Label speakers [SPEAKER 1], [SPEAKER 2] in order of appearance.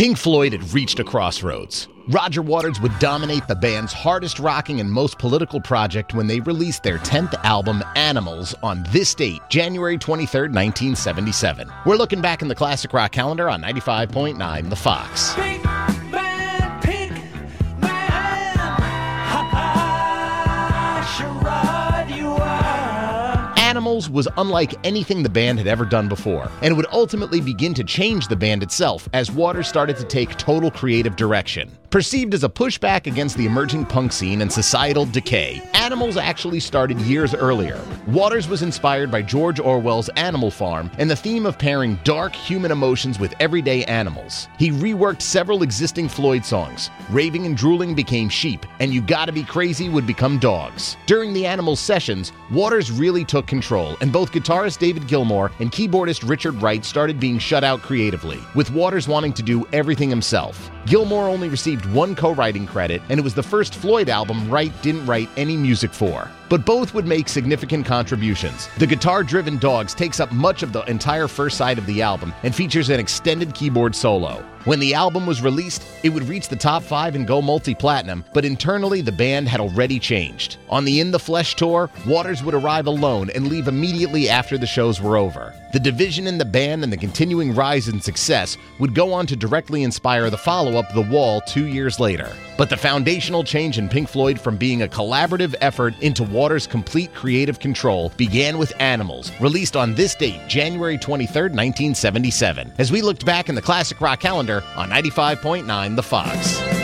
[SPEAKER 1] Pink Floyd had reached a crossroads. Roger Waters would dominate the band's hardest rocking and most political project when they released their 10th album, Animals, on this date, January 23rd, 1977. We're looking back in the classic rock calendar on 95.9 The Fox.
[SPEAKER 2] Pink man, pink man, I sure ride you out.
[SPEAKER 1] Animals was unlike anything the band had ever done before, and it would ultimately begin to change the band itself as Waters started to take total creative direction. Perceived as a pushback against the emerging punk scene and societal decay, Animals actually started years earlier. Waters was inspired by George Orwell's Animal Farm and the theme of pairing dark human emotions with everyday animals. He reworked several existing Floyd songs. Raving and Drooling became Sheep, and You Gotta Be Crazy would become Dogs. During the Animals sessions, Waters really took control, and both guitarist David Gilmour and keyboardist Richard Wright started being shut out creatively, with Waters wanting to do everything himself. Gilmour only received one co-writing credit, and it was the first Floyd album Wright didn't write any music for. But both would make significant contributions. The guitar-driven Dogs takes up much of the entire first side of the album and features an extended keyboard solo. When the album was released, it would reach the top 5 and go multi-platinum, but internally the band had already changed. On the In the Flesh tour, Waters would arrive alone and leave immediately after the shows were over. The division in the band and the continuing rise in success would go on to directly inspire the follow-up The Wall 2 years later. But the foundational change in Pink Floyd from being a collaborative effort into Waters' complete creative control began with Animals, released on this date, January 23rd, 1977. As we looked back in the classic rock calendar on 95.9 The Fox.